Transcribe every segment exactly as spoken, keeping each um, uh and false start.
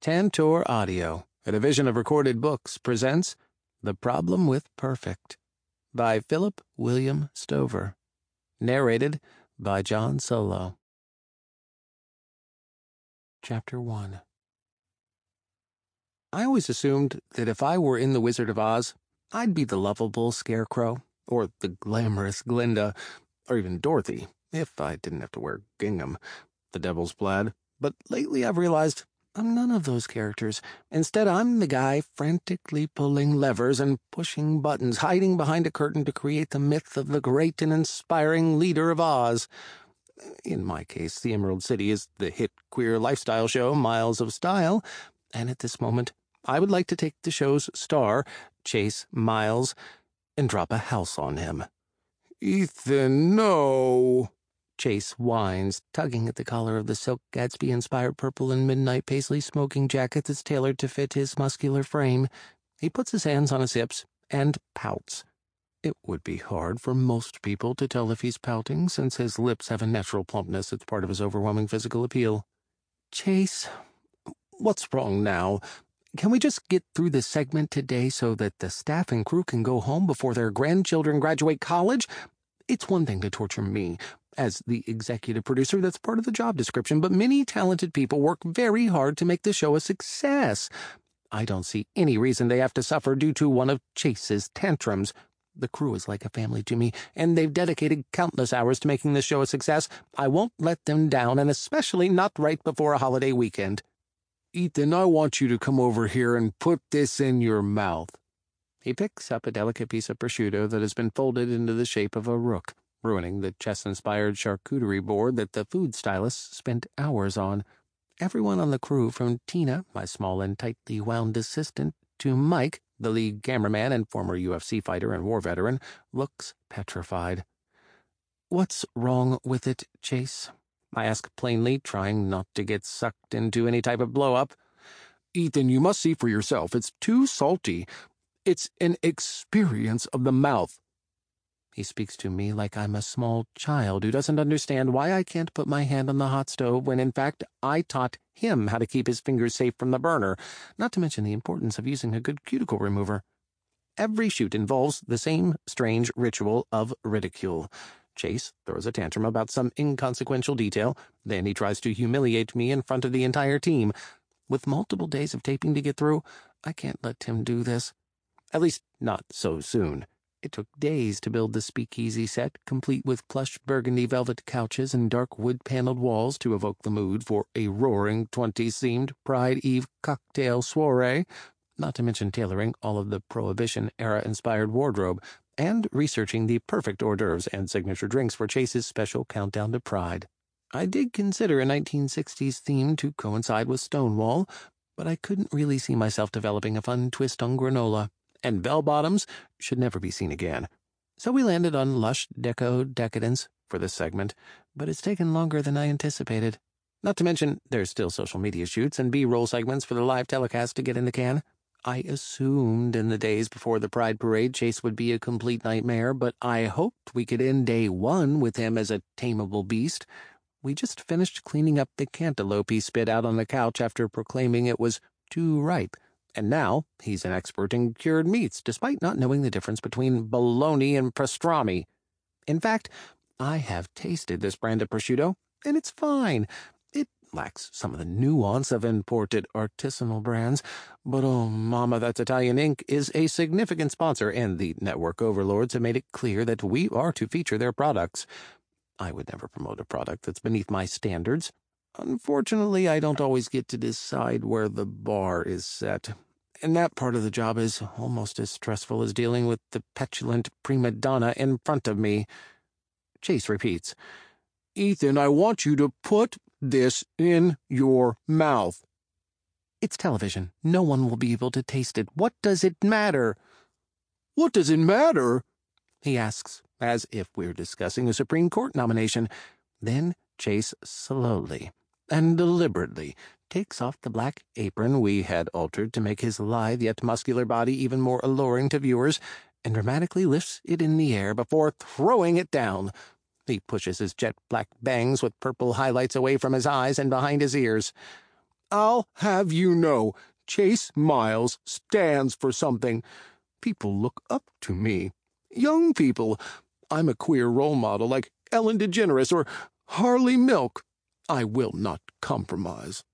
Tantor Audio, a division of Recorded Books, presents The Problem with Perfect by Philip William Stover. Narrated by John Solo. Chapter one. I always assumed that if I were in The Wizard of Oz, I'd be the lovable Scarecrow, or the glamorous Glinda, or even Dorothy, if I didn't have to wear gingham, the devil's plaid. But lately I've realized I'm none of those characters. Instead, I'm the guy frantically pulling levers and pushing buttons, hiding behind a curtain to create the myth of the great and inspiring leader of Oz. In my case, the Emerald City is the hit queer lifestyle show Miles of Style, and at this moment, I would like to take the show's star, Chase Miles, and drop a house on him. "Ethan, no!" Chase whines, tugging at the collar of the silk Gatsby-inspired purple and midnight paisley smoking jacket that's tailored to fit his muscular frame. He puts his hands on his hips and pouts. It would be hard for most people to tell if he's pouting, since his lips have a natural plumpness that's part of his overwhelming physical appeal. "Chase, what's wrong now? Can we just get through this segment today so that the staff and crew can go home before their grandchildren graduate college? It's one thing to torture me. As the executive producer, that's part of the job description, but many talented people work very hard to make the show a success. I don't see any reason they have to suffer due to one of Chase's tantrums. The crew is like a family to me, and they've dedicated countless hours to making the show a success. I won't let them down, and especially not right before a holiday weekend." "Ethan, I want you to come over here and put this in your mouth." He picks up a delicate piece of prosciutto that has been folded into the shape of a rook, ruining the chess-inspired charcuterie board that the food stylist spent hours on. Everyone on the crew, from Tina, my small and tightly wound assistant, to Mike, the lead cameraman and former U F C fighter and war veteran, looks petrified. "What's wrong with it, Chase?" I ask plainly, trying not to get sucked into any type of blow-up. "Ethan, you must see for yourself. It's too salty. It's an experience of the mouth." He speaks to me like I'm a small child who doesn't understand why I can't put my hand on the hot stove when, in fact, I taught him how to keep his fingers safe from the burner, not to mention the importance of using a good cuticle remover. Every shoot involves the same strange ritual of ridicule. Chase throws a tantrum about some inconsequential detail, then he tries to humiliate me in front of the entire team. With multiple days of taping to get through, I can't let him do this. At least, not so soon. It took days to build the speakeasy set, complete with plush burgundy velvet couches and dark wood-paneled walls to evoke the mood for a roaring twenties-themed Pride Eve cocktail soiree, not to mention tailoring all of the Prohibition-era-inspired wardrobe, and researching the perfect hors d'oeuvres and signature drinks for Chase's special countdown to Pride. I did consider a nineteen sixties theme to coincide with Stonewall, but I couldn't really see myself developing a fun twist on granola, and bell-bottoms should never be seen again. So we landed on lush deco decadence for this segment, but it's taken longer than I anticipated. Not to mention, there's still social media shoots and B-roll segments for the live telecast to get in the can. I assumed in the days before the Pride Parade Chase would be a complete nightmare, but I hoped we could end day one with him as a tameable beast. We just finished cleaning up the cantaloupe he spit out on the couch after proclaiming it was too ripe, and now he's an expert in cured meats, despite not knowing the difference between bologna and pastrami. In fact, I have tasted this brand of prosciutto, and it's fine. It lacks some of the nuance of imported artisanal brands, but oh, Mama, That's Italian Incorporated is a significant sponsor, and the network overlords have made it clear that we are to feature their products. I would never promote a product that's beneath my standards. Unfortunately, I don't always get to decide where the bar is set, and that part of the job is almost as stressful as dealing with the petulant prima donna in front of me. Chase repeats, "Ethan, I want you to put this in your mouth." "It's television. No one will be able to taste it. What does it matter?" "What does it matter?" he asks, as if we're discussing a Supreme Court nomination. Then Chase slowly and deliberately takes off the black apron we had altered to make his lithe yet muscular body even more alluring to viewers, and dramatically lifts it in the air before throwing it down. He pushes his jet black bangs with purple highlights away from his eyes and behind his ears. I'll have you know, Chase Miles stands for something. People look up to me. Young people. I'm a queer role model like Ellen DeGeneres or Harley Milk. I will not compromise.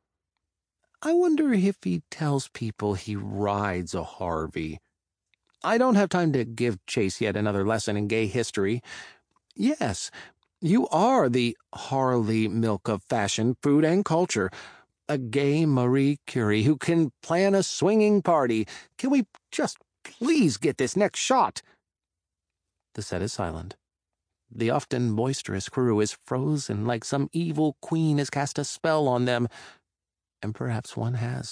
I wonder if he tells people he rides a Harvey. I don't have time to give Chase yet another lesson in gay history. Yes, you are the Harley Milk of fashion, food, and culture. A gay Marie Curie who can plan a swinging party. Can we just please get this next shot? The set is silent. The often boisterous crew is frozen like some evil queen has cast a spell on them. And perhaps one has.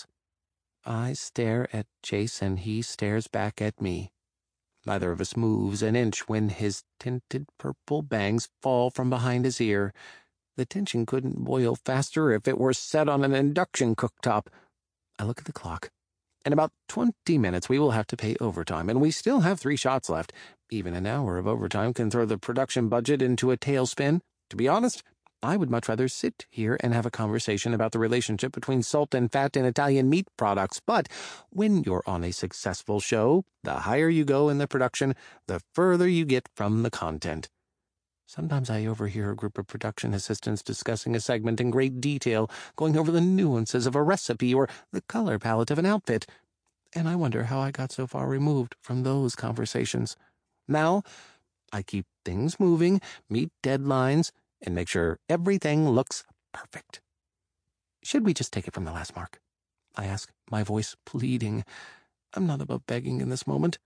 I stare at Chase and he stares back at me. Neither of us moves an inch when his tinted purple bangs fall from behind his ear. The tension couldn't boil faster if it were set on an induction cooktop. I look at the clock. In about twenty minutes we will have to pay overtime, and we still have three shots left. Even an hour of overtime can throw the production budget into a tailspin. To be honest, I would much rather sit here and have a conversation about the relationship between salt and fat in Italian meat products. But when you're on a successful show, the higher you go in the production, the further you get from the content. Sometimes I overhear a group of production assistants discussing a segment in great detail, going over the nuances of a recipe or the color palette of an outfit. And I wonder how I got so far removed from those conversations. Now, I keep things moving, meet deadlines, and make sure everything looks perfect. Should we just take it from the last mark? I ask, my voice pleading. I'm not above begging in this moment.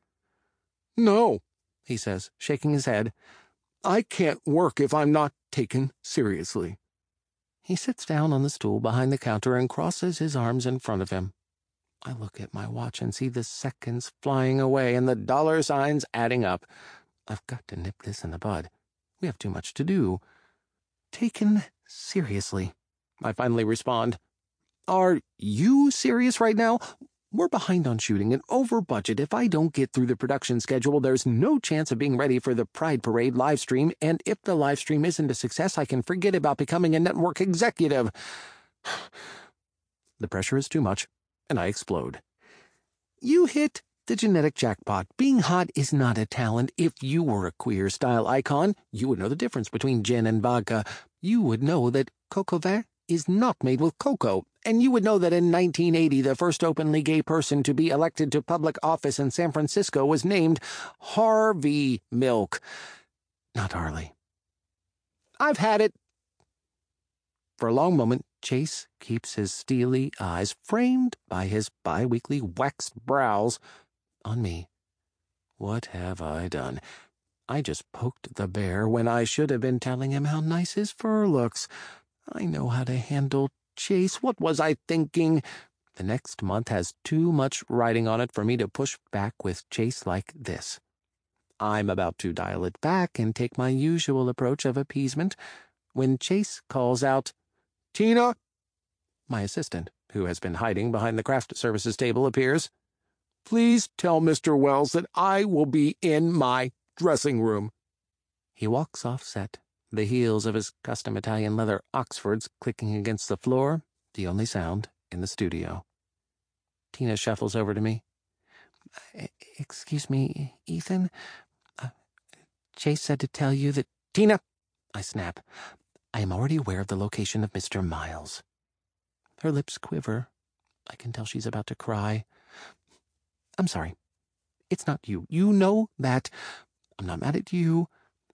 No, he says, shaking his head. I can't work if I'm not taken seriously. He sits down on the stool behind the counter and crosses his arms in front of him. I look at my watch and see the seconds flying away and the dollar signs adding up. I've got to nip this in the bud. We have too much to do. Taken seriously, I finally respond. Are you serious right now? We're behind on shooting and over budget. If I don't get through the production schedule, there's no chance of being ready for the Pride Parade live stream, and if the live stream isn't a success, I can forget about becoming a network executive. The pressure is too much, and I explode. You hit the genetic jackpot. Being hot is not a talent. If you were a queer style icon, you would know the difference between gin and vodka. You would know that coco vin is not made with cocoa, and you would know that in nineteen eighty the first openly gay person to be elected to public office in San Francisco was named Harvey Milk, not Harley. I've had it. For a long moment, Chase keeps his steely eyes, framed by his bi-weekly waxed brows, on me. What have I done? I just poked the bear when I should have been telling him how nice his fur looks. I know how to handle Chase. What was I thinking? The next month has too much riding on it for me to push back with Chase like this. I'm about to dial it back and take my usual approach of appeasement when Chase calls out, Tina! My assistant, who has been hiding behind the craft services table, appears. Please tell Mister Wells that I will be in my dressing room. He walks off set, the heels of his custom Italian leather Oxfords clicking against the floor, the only sound in the studio. Tina shuffles over to me. Excuse me, Ethan? Uh, Chase said to tell you that... Tina! I snap. I am already aware of the location of Mister Miles. Her lips quiver. I can tell she's about to cry. I'm sorry. It's not you. You know that. I'm not mad at you.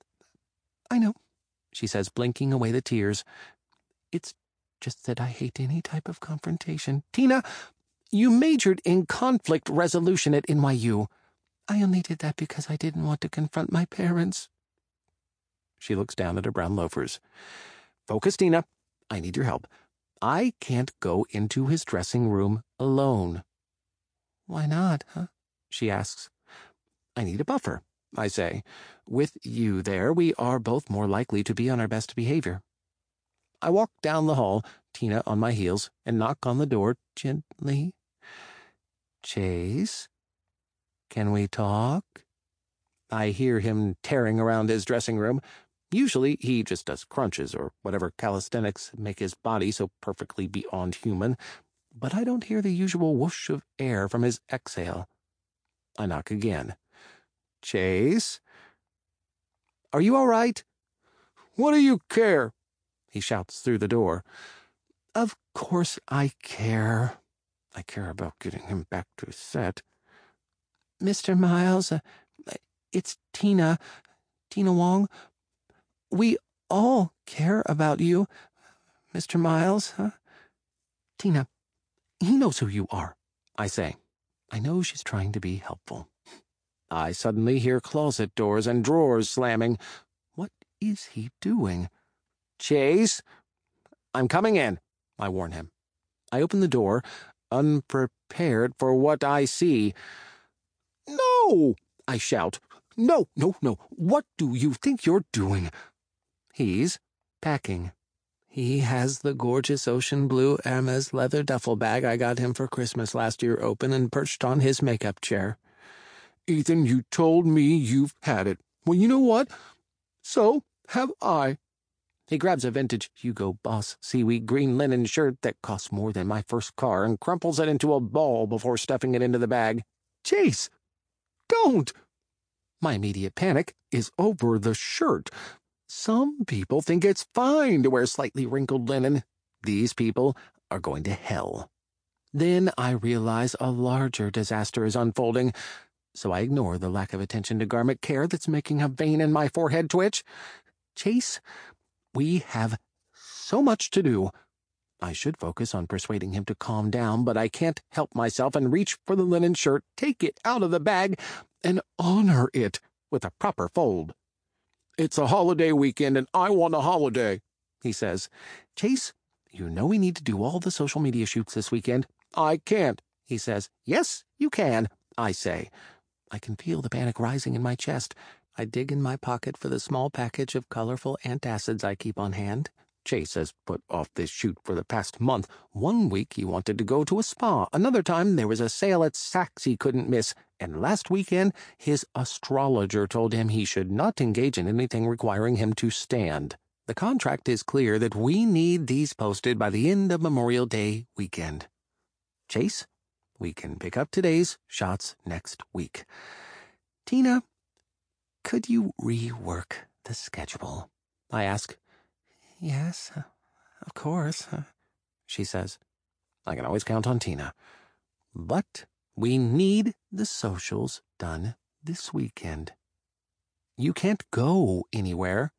I know, she says, blinking away the tears. It's just that I hate any type of confrontation. Tina, you majored in conflict resolution at N Y U. I only did that because I didn't want to confront my parents. She looks down at her brown loafers. Focus, Tina. I need your help. I can't go into his dressing room alone. Why not, huh? She asks. I need a buffer, I say. With you there, we are both more likely to be on our best behavior. I walk down the hall, Tina on my heels, and knock on the door gently. Chase, can we talk? I hear him tearing around his dressing room. Usually he just does crunches or whatever calisthenics make his body so perfectly beyond human. but I don't hear the usual whoosh of air from his exhale. I knock again. Chase? Are you all right? What do you care? He shouts through the door. Of course I care. I care about getting him back to set. Mister Miles, uh, it's Tina. Tina Wong. We all care about you, Mister Miles, huh? Tina, he knows who you are, I say. I know she's trying to be helpful. I suddenly hear closet doors and drawers slamming. What is he doing? Chase? I'm coming in, I warn him. I open the door, unprepared for what I see. No! I shout. No, no, no. What do you think you're doing? He's packing. He has the gorgeous ocean blue Hermes leather duffel bag I got him for Christmas last year open and perched on his makeup chair. Ethan, you told me you've had it. Well, you know what? So have I. He grabs a vintage Hugo Boss seaweed green linen shirt that costs more than my first car and crumples it into a ball before stuffing it into the bag. Chase! Don't! My immediate panic is over the shirt. Some people think it's fine to wear slightly wrinkled linen. These people are going to hell. Then I realize a larger disaster is unfolding, so I ignore the lack of attention to garment care that's making a vein in my forehead twitch. Chase, we have so much to do. I should focus on persuading him to calm down, but I can't help myself and reach for the linen shirt, take it out of the bag, and honor it with a proper fold. It's a holiday weekend, and I want a holiday, he says. Chase, you know we need to do all the social media shoots this weekend. I can't, he says. Yes, you can, I say. I can feel the panic rising in my chest. I dig in my pocket for the small package of colorful antacids I keep on hand. Chase has put off this shoot for the past month. One week he wanted to go to a spa. Another time there was a sale at Saks he couldn't miss. And last weekend, his astrologer told him he should not engage in anything requiring him to stand. The contract is clear that we need these posted by the end of Memorial Day weekend. Chase, we can pick up today's shots next week. Tina, could you rework the schedule? I ask. Yes, of course, she says. I can always count on Tina. But we need the socials done this weekend. You can't go anywhere.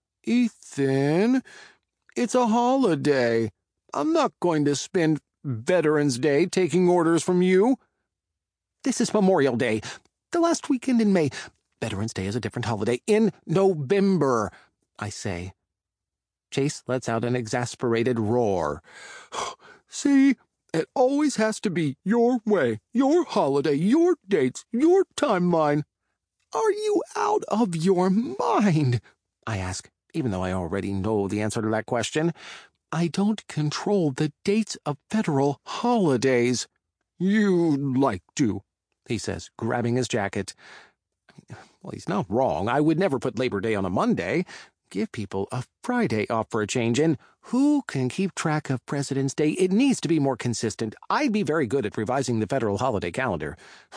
Ethan, it's a holiday. I'm not going to spend Veterans Day taking orders from you. This is Memorial Day, the last weekend in May. Veterans Day is a different holiday in November, I say. Chase lets out an exasperated roar. See, it always has to be your way, your holiday, your dates, your timeline. Are you out of your mind? I ask, even though I already know the answer to that question. I don't control the dates of federal holidays. You'd like to, he says, grabbing his jacket. Well, he's not wrong. I would never put Labor Day on a Monday. Give people a Friday off for a change, and who can keep track of President's Day? It needs to be more consistent. I'd be very good at revising the federal holiday calendar.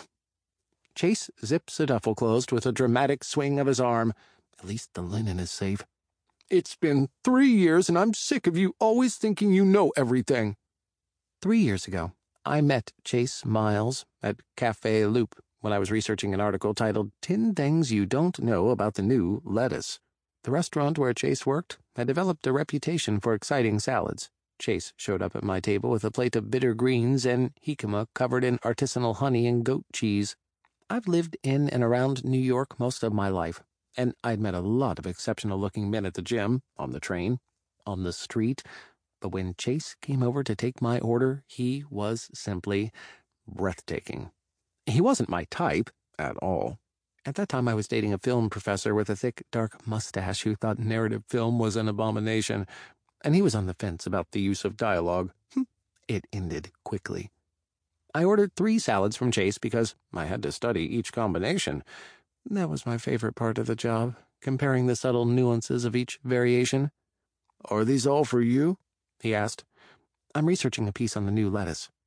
Chase zips a duffel closed with a dramatic swing of his arm. At least the linen is safe. It's been three years, and I'm sick of you always thinking you know everything. Three years ago, I met Chase Miles at Cafe Loop when I was researching an article titled Ten Things You Don't Know About the New Lettuce. The restaurant where Chase worked had developed a reputation for exciting salads. Chase showed up at my table with a plate of bitter greens and jicama covered in artisanal honey and goat cheese. I've lived in and around New York most of my life, and I'd met a lot of exceptional-looking men at the gym, on the train, on the street, but when Chase came over to take my order, he was simply breathtaking. He wasn't my type at all. At that time, I was dating a film professor with a thick, dark mustache who thought narrative film was an abomination, and he was on the fence about the use of dialogue. It ended quickly. I ordered three salads from Chase because I had to study each combination. That was my favorite part of the job, comparing the subtle nuances of each variation. Are these all for you? He asked. I'm researching a piece on the new lettuce,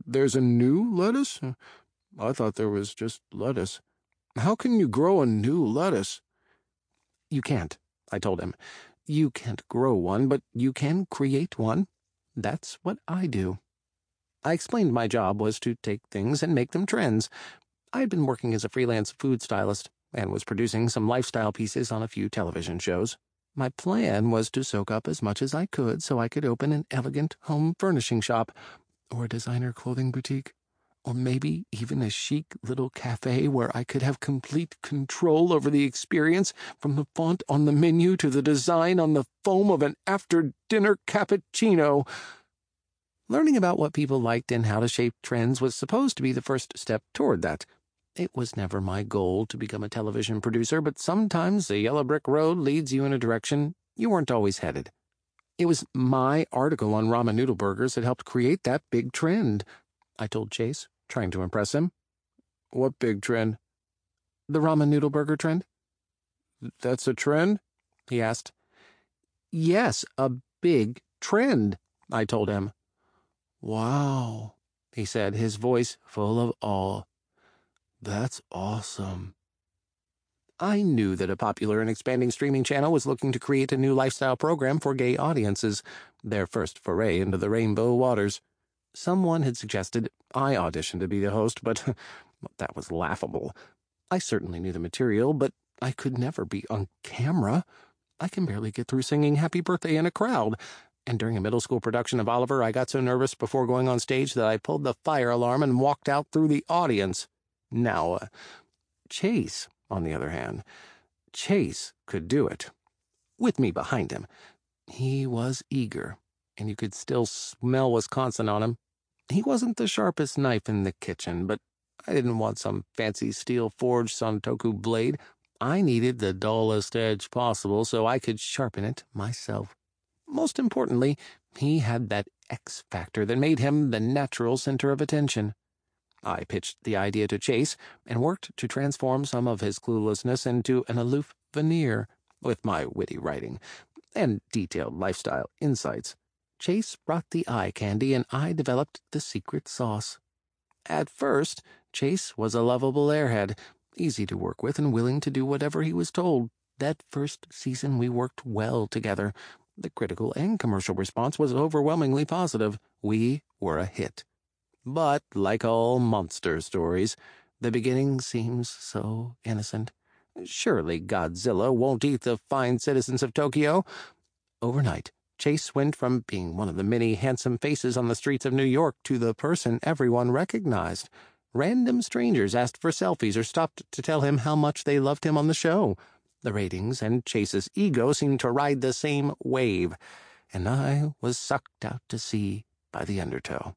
There's a new lettuce? I thought there was just lettuce. How can you grow a new lettuce? You can't, I told him. You can't grow one, but you can create one. That's what I do. I explained my job was to take things and make them trends. I had been working as a freelance food stylist and was producing some lifestyle pieces on a few television shows. My plan was to soak up as much as I could so I could open an elegant home furnishing shop, or a designer clothing boutique, or maybe even a chic little cafe where I could have complete control over the experience, from the font on the menu to the design on the foam of an after-dinner cappuccino. Learning about what people liked and how to shape trends was supposed to be the first step toward that. It was never my goal to become a television producer, but sometimes the yellow brick road leads you in a direction you weren't always headed. It was my article on ramen noodle burgers that helped create that big trend, I told Chase, trying to impress him. What big trend? The ramen noodle burger trend. That's a trend? He asked. Yes, a big trend, I told him. Wow, he said, his voice full of awe. That's awesome. I knew that a popular and expanding streaming channel was looking to create a new lifestyle program for gay audiences, their first foray into the rainbow waters. Someone had suggested I audition to be the host, but that was laughable. I certainly knew the material, but I could never be on camera. I can barely get through singing Happy Birthday in a crowd. And during a middle school production of Oliver, I got so nervous before going on stage that I pulled the fire alarm and walked out through the audience. Now, uh, Chase, on the other hand, Chase could do it. With me behind him. He was eager, and you could still smell Wisconsin on him. He wasn't the sharpest knife in the kitchen, but I didn't want some fancy steel-forged Santoku blade. I needed the dullest edge possible so I could sharpen it myself. Most importantly, he had that X factor that made him the natural center of attention. I pitched the idea to Chase and worked to transform some of his cluelessness into an aloof veneer with my witty writing and detailed lifestyle insights. Chase brought the eye candy and I developed the secret sauce. At first, Chase was a lovable airhead, easy to work with and willing to do whatever he was told. That first season we worked well together. The critical and commercial response was overwhelmingly positive. We were a hit. But, like all monster stories, the beginning seems so innocent. Surely Godzilla won't eat the fine citizens of Tokyo. Overnight, Chase went from being one of the many handsome faces on the streets of New York to the person everyone recognized. Random strangers asked for selfies or stopped to tell him how much they loved him on the show. The ratings and Chase's ego seemed to ride the same wave, and I was sucked out to sea by the undertow.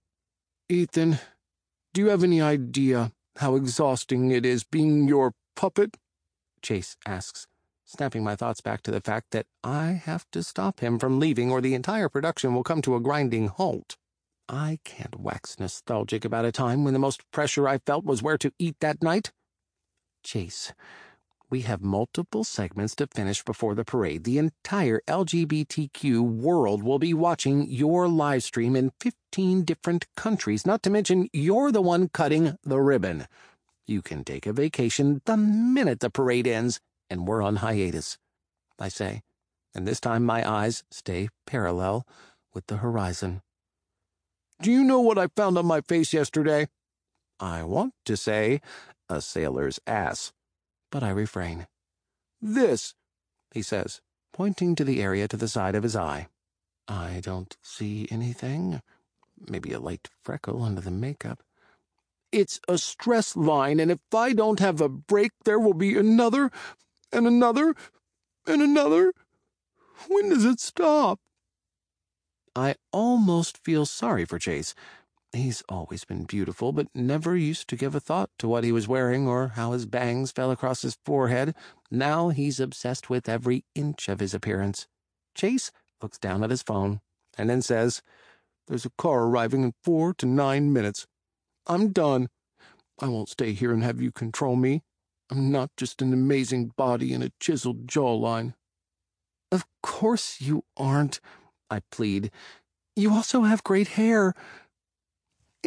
Ethan, do you have any idea how exhausting it is being your puppet? Chase asks, snapping my thoughts back to the fact that I have to stop him from leaving or the entire production will come to a grinding halt. I can't wax nostalgic about a time when the most pressure I felt was where to eat that night. Chase, we have multiple segments to finish before the parade. The entire L G B T Q world will be watching your live stream in fifteen different countries, not to mention you're the one cutting the ribbon. You can take a vacation the minute the parade ends, and we're on hiatus, I say, and this time my eyes stay parallel with the horizon. Do you know what I found on my face yesterday? I want to say a sailor's ass, but I refrain. This, he says, pointing to the area to the side of his eye. I don't see anything. Maybe a light freckle under the makeup. It's a stress line, and if I don't have a break, there will be another, and another, and another. When does it stop? I almost feel sorry for Chase. He's always been beautiful, but never used to give a thought to what he was wearing or how his bangs fell across his forehead. Now he's obsessed with every inch of his appearance. Chase looks down at his phone and then says, There's a car arriving in four to nine minutes. I'm done. I won't stay here and have you control me. I'm not just an amazing body and a chiseled jawline. Of course you aren't, I plead. You also have great hair.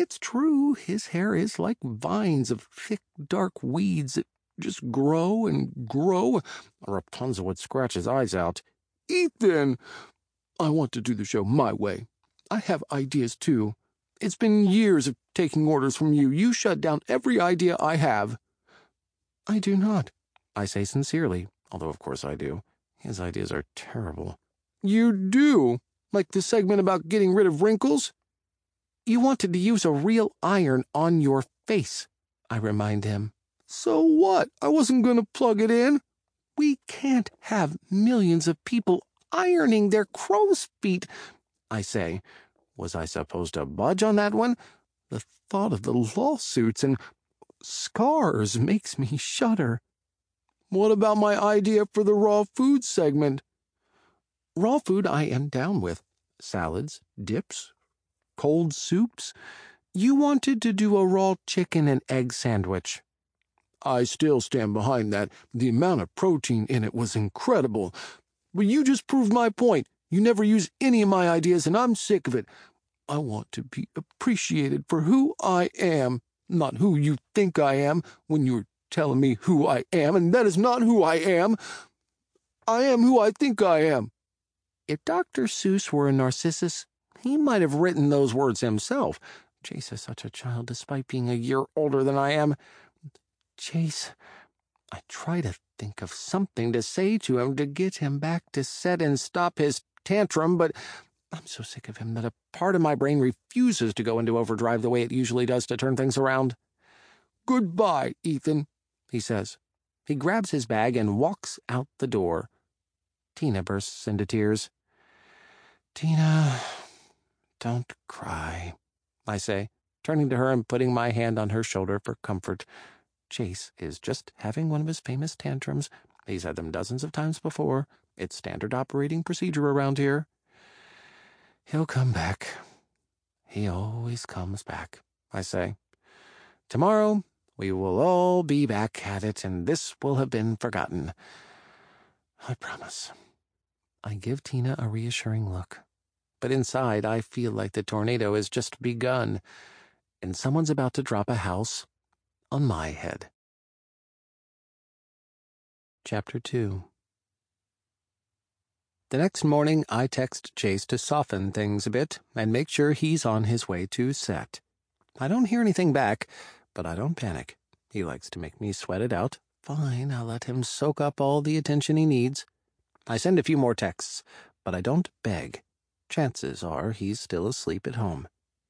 It's true, his hair is like vines of thick, dark weeds that just grow and grow. Rapunzel would scratch his eyes out. Ethan! I want to do the show my way. I have ideas, too. It's been years of taking orders from you. You shut down every idea I have. I do not, I say sincerely, although of course I do. His ideas are terrible. You do? Like the segment about getting rid of wrinkles? You wanted to use a real iron on your face, I remind him. So what? I wasn't going to plug it in. We can't have millions of people ironing their crow's feet, I say. Was I supposed to budge on that one? The thought of the lawsuits and scars makes me shudder. What about my idea for the raw food segment? Raw food I am down with. Salads, dips, cold soups. You wanted to do a raw chicken and egg sandwich. I still stand behind that. The amount of protein in it was incredible. But you just proved my point. You never use any of my ideas, and I'm sick of it. I want to be appreciated for who I am, not who you think I am when you're telling me who I am, and that is not who I am. I am who I think I am. If Doctor Seuss were a Narcissus, he might have written those words himself. Chase is such a child despite being a year older than I am. Chase, I try to think of something to say to him to get him back to set and stop his tantrum, but I'm so sick of him that a part of my brain refuses to go into overdrive the way it usually does to turn things around. Goodbye, Ethan, he says. He grabs his bag and walks out the door. Tina bursts into tears. Tina, don't cry, I say, turning to her and putting my hand on her shoulder for comfort. Chase is just having one of his famous tantrums. He's had them dozens of times before. It's standard operating procedure around here. He'll come back. He always comes back, I say. Tomorrow, we will all be back at it, and this will have been forgotten. I promise. I give Tina a reassuring look. But inside, I feel like the tornado has just begun, and someone's about to drop a house on my head. Chapter two. The next morning, I text Chase to soften things a bit and make sure he's on his way to set. I don't hear anything back, but I don't panic. He likes to make me sweat it out. Fine, I'll let him soak up all the attention he needs. I send a few more texts, but I don't beg. Chances are he's still asleep at home.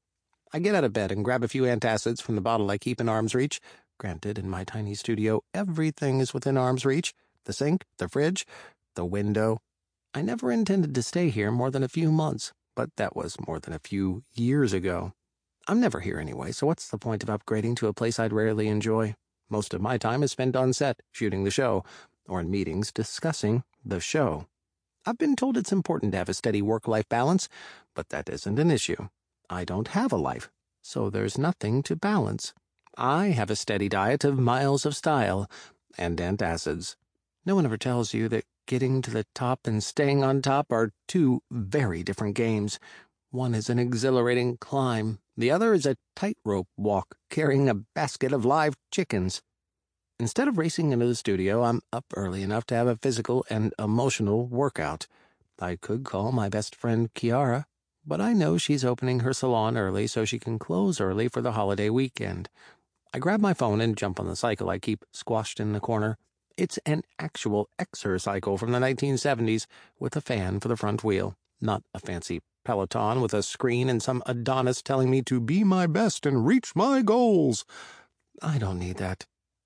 I get out of bed and grab a few antacids from the bottle I keep in arm's reach. Granted, in my tiny studio, everything is within arm's reach. The sink, the fridge, the window. I never intended to stay here more than a few months, but that was more than a few years ago. I'm never here anyway, so what's the point of upgrading to a place I'd rarely enjoy? Most of my time is spent on set, shooting the show, or in meetings discussing the show. I've been told it's important to have a steady work-life balance, but that isn't an issue. I don't have a life, so there's nothing to balance. I have a steady diet of miles of style and antacids. No one ever tells you that getting to the top and staying on top are two very different games. One is an exhilarating climb. The other is a tightrope walk carrying a basket of live chickens. Instead of racing into the studio, I'm up early enough to have a physical and emotional workout. I could call my best friend Kiara, but I know she's opening her salon early so she can close early for the holiday weekend. I grab my phone and jump on the cycle I keep squashed in the corner. It's an actual Exercycle from the nineteen seventies with a fan for the front wheel, not a fancy Peloton with a screen and some Adonis telling me to be my best and reach my goals. I don't need that.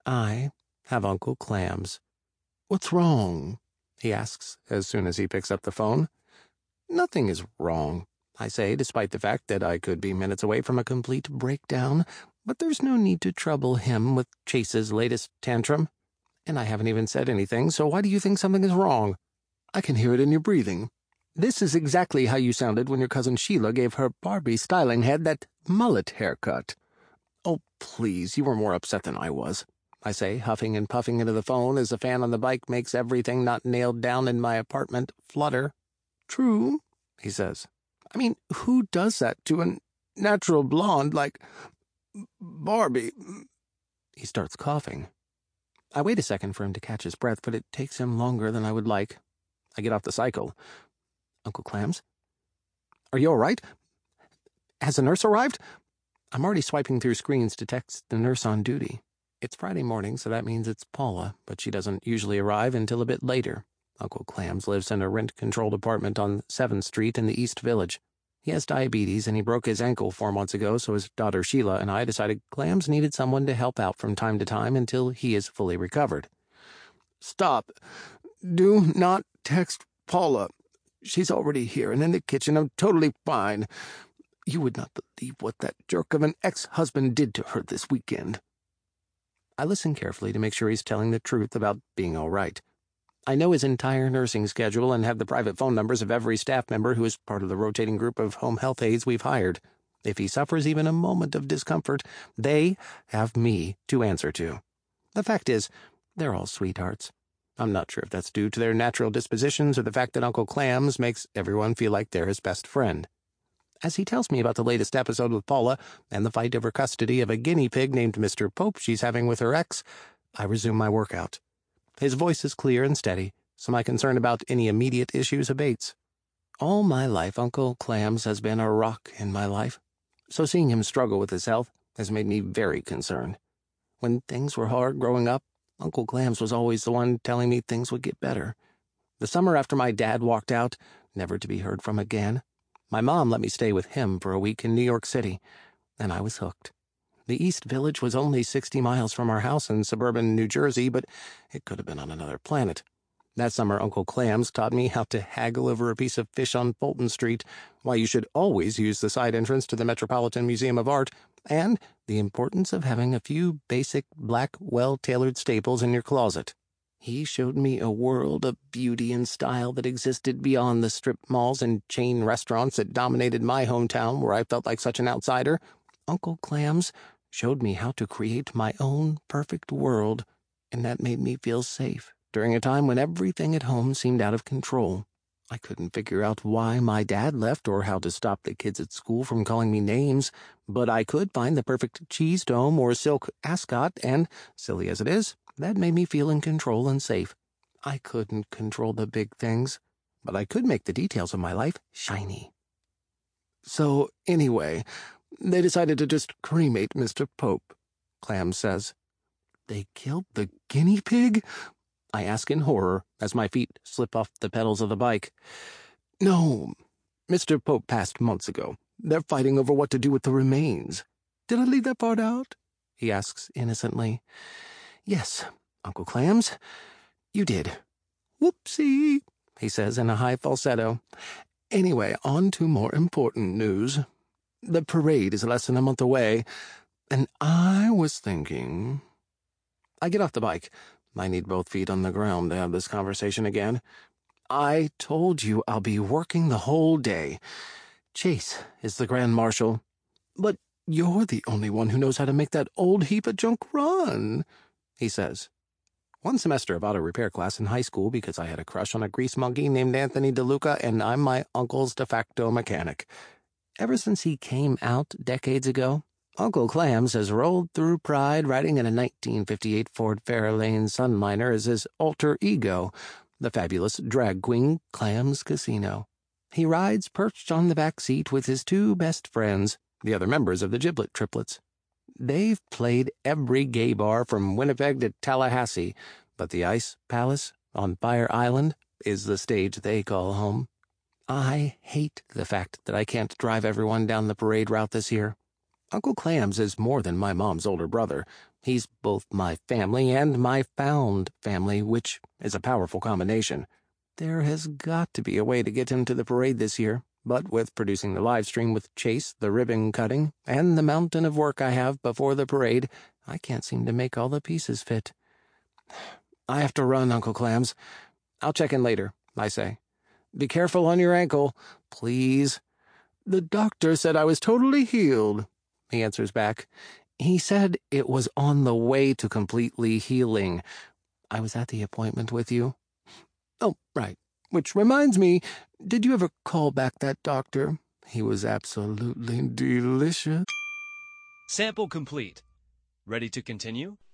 I have Uncle Clams. What's wrong? He asks as soon as he picks up the phone. Nothing is wrong, I say, despite the fact that I could be minutes away from a complete breakdown, but there's no need to trouble him with Chase's latest tantrum. And I haven't even said anything, so why do you think something is wrong? I can hear it in your breathing. This is exactly how you sounded when your cousin Sheila gave her Barbie styling head that mullet haircut. Oh, please, you were more upset than I was, I say, huffing and puffing into the phone as the fan on the bike makes everything not nailed down in my apartment flutter. True, he says. I mean, who does that to an... natural blonde like Barbie." He starts coughing. I wait a second for him to catch his breath, but it takes him longer than I would like. I get off the cycle. "Uncle Clams? Are you all right? Has the nurse arrived?" I'm already swiping through screens to text the nurse on duty. It's Friday morning, so that means it's Paula, but she doesn't usually arrive until a bit later. Uncle Clams lives in a rent-controlled apartment on seventh Street in the East Village. He has diabetes, and he broke his ankle four months ago, so his daughter Sheila and I decided Clams needed someone to help out from time to time until he is fully recovered. "Stop. Do not text Paula. She's already here and in the kitchen. I'm totally fine. You would not believe what that jerk of an ex-husband did to her this weekend." I listen carefully to make sure he's telling the truth about being all right. I know his entire nursing schedule and have the private phone numbers of every staff member who is part of the rotating group of home health aides we've hired. If he suffers even a moment of discomfort, they have me to answer to. The fact is, they're all sweethearts. I'm not sure if that's due to their natural dispositions or the fact that Uncle Clams makes everyone feel like they're his best friend. As he tells me about the latest episode with Paula and the fight over custody of a guinea pig named Mister Pope she's having with her ex, I resume my workout. His voice is clear and steady, so my concern about any immediate issues abates. All my life, Uncle Clams has been a rock in my life, so seeing him struggle with his health has made me very concerned. When things were hard growing up, Uncle Clams was always the one telling me things would get better. The summer after my dad walked out, never to be heard from again, my mom let me stay with him for a week in New York City, and I was hooked. The East Village was only sixty miles from our house in suburban New Jersey, but it could have been on another planet. That summer, Uncle Clams taught me how to haggle over a piece of fish on Fulton Street, why you should always use the side entrance to the Metropolitan Museum of Art, and the importance of having a few basic, black, well-tailored staples in your closet. He showed me a world of beauty and style that existed beyond the strip malls and chain restaurants that dominated my hometown, where I felt like such an outsider. Uncle Clams showed me how to create my own perfect world, and that made me feel safe during a time when everything at home seemed out of control. I couldn't figure out why my dad left or how to stop the kids at school from calling me names, but I could find the perfect cheese dome or silk ascot, and, silly as it is, that made me feel in control and safe. I couldn't control the big things, but I could make the details of my life shiny. So, anyway, they decided to just cremate Mister Pope, Clams says. "They killed the guinea pig?" I ask in horror as my feet slip off the pedals of the bike. "No, Mister Pope passed months ago. They're fighting over what to do with the remains. Did I leave that part out?" he asks innocently. "Yes, Uncle Clams, you did." "Whoopsie," he says in a high falsetto. "Anyway, on to more important news. The parade is less than a month away, and I was thinking—" I get off the bike. I need both feet on the ground to have this conversation again. "I told you I'll be working the whole day. Chase is the Grand Marshal. But you're the only one who knows how to make that old heap of junk run," he says. One semester of auto repair class in high school because I had a crush on a grease monkey named Anthony DeLuca, and I'm my uncle's de facto mechanic. Ever since he came out decades ago, Uncle Clams has rolled through Pride riding in a nineteen fifty-eight Ford Fairlane Sunliner as his alter ego, the fabulous drag queen Clams Casino. He rides perched on the back seat with his two best friends, the other members of the Giblet Triplets. They've played every gay bar from Winnipeg to Tallahassee, but the Ice Palace on Fire Island is the stage they call home. I hate the fact that I can't drive everyone down the parade route this year. Uncle Clams is more than my mom's older brother. He's both my family and my found family, which is a powerful combination. There has got to be a way to get him to the parade this year, but with producing the live stream with Chase, the ribbon cutting, and the mountain of work I have before the parade, I can't seem to make all the pieces fit. "I have to run, Uncle Clams. I'll check in later," I say. "Be careful on your ankle, please." "The doctor said I was totally healed," he answers back. "He said it was on the way to completely healing. I was at the appointment with you." "Oh, right. Which reminds me, did you ever call back that doctor? He was absolutely delicious. Sample complete. Ready to continue?